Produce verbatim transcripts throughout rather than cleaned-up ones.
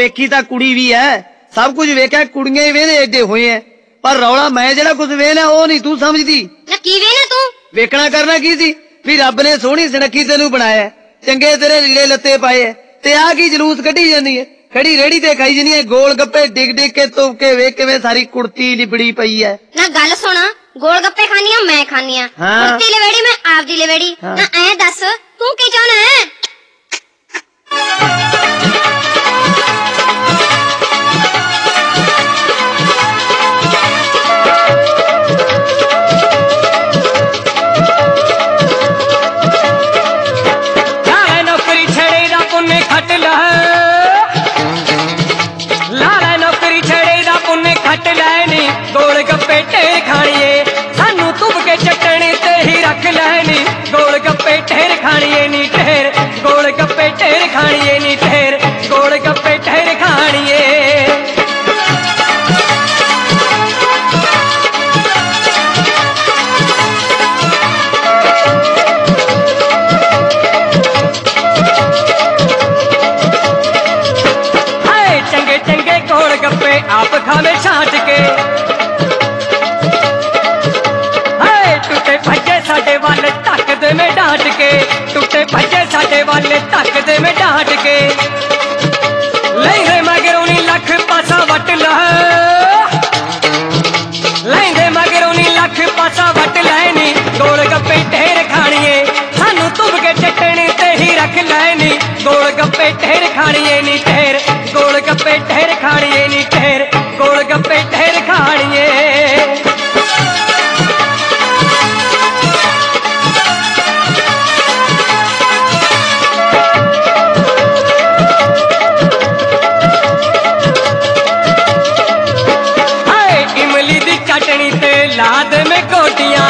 वेखी तां कुड़ी भी है, सब कुछ वेख्या, कुड़ियां ही वेहदे एडे होए हैं, पर रौला मैं जेड़ा कुछ वेखना ओ नहीं तू समझदी। की वेखना तू? वेखना करना की सी भी रब ने सोहनी सुनक्खी तेनू बनाया, चंगे तेरे लीड़े लत्ते पाए है, ते आ की जलूस कड्ढी जानी है, खड़ी रेड़ी ते खाई जानी है गोल गप्पे डिग डिग के तुप के वेख किवें सारी कुड़ती लिबड़ी पई है। ना गल सुन, गोल गप्पे खानी आ मैं खानी आ, कुड़ती लवेड़ी मैं आपदी लवेड़ी। ना ऐ दस तू की चाहना है? गोल गप्पे ढेर खाणिए सानू तुप के चटनी ते ही रख लैनी, गोल गप्पे ढेर खाणिए नी ढेर, गोल गप्पे ढेर खाणिए नी ढेर, गोल गप्पे ढेर खाणिए। हाय चंगे चंगे गोल गप्पे आप खावे छाट के, साडे वाले तकदे में डांट के, टुटे भजे साडे वाले तकदे में डांट के, लेंदे मगरों नी लख पासा वट ला, लेंदे मगरों नी लख पासा वट लैनी, गोल गप्पे ढेर खाणिए सानू तुप के चटनी ते ही रख लैनी, गोल गप्पे ढेर खाणिए नी ढेर, गोल गप्पे ढेर खाणिए नी ढेर, गोल गप्पे ढेर खाणिए। चटनी ते लाद में गोटियां,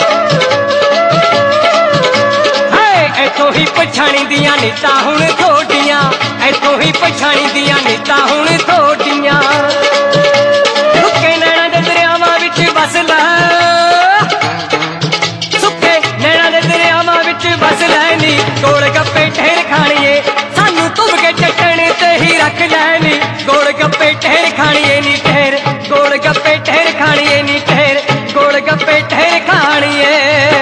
है इथों ही पछाणी दियां नीता हुण थोडियां, इथों ही पछाणी दियां नीता हुण थोडियां, सुक्के नैना दे दरियावां विच बस लै, सुक्के नैना दे दरियावां विच बस लैनी, गोल गप्पे ढेर खाणिए सानू तुप के चटनी ते ही रख लैनी, गोल गप्पे ढेर खाणिए नी ढेर, गोल गप्पे ढेर खाणिए नी ढेर, गोल गप्पे ढेर खाणिए।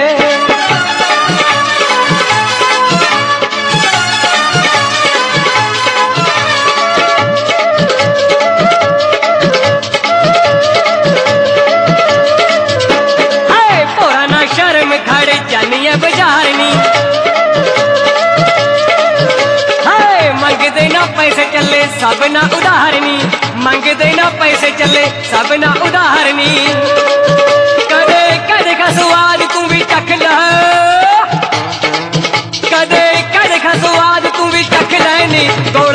हाय पोरा ना शर्म खड़ जानी है बाजार नी, हाय मंगदे ना पैसे चले सब ना उधारनी, मंगदे ना पैसे चले सब ना उधारनी, कदे कदे का स्वाद तू भी चख ला, कदे कदे का स्वाद तू भी चख लैनी,